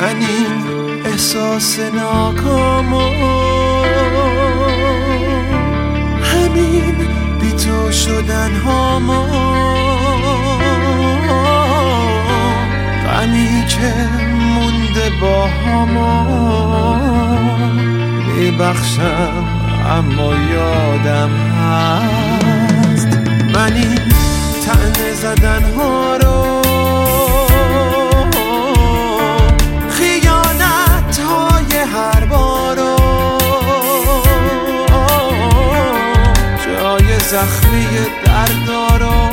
من این احساس ناکامو همین بی تو شدن هامو غمی که مونده با همو میبخشم اما یادم هست من این طعنه زدن ها رو خیانت های هر بارو جای زخمی دردارو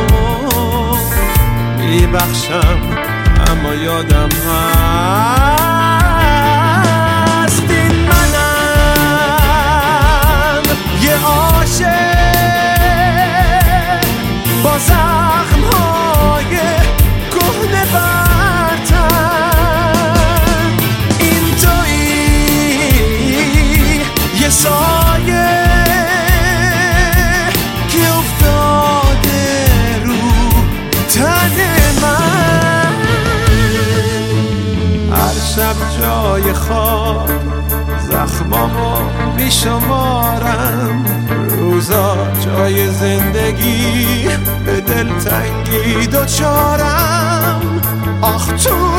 میبخشم اما یادم هست این منم یه عاشق با زخم‌های کهنه بر تن این تویی یه سایه که افتاده رو تن من هر شب جای خواب زخمامو میشمارم روزا جای زندگی به دلتنگی دوچارم آخ تو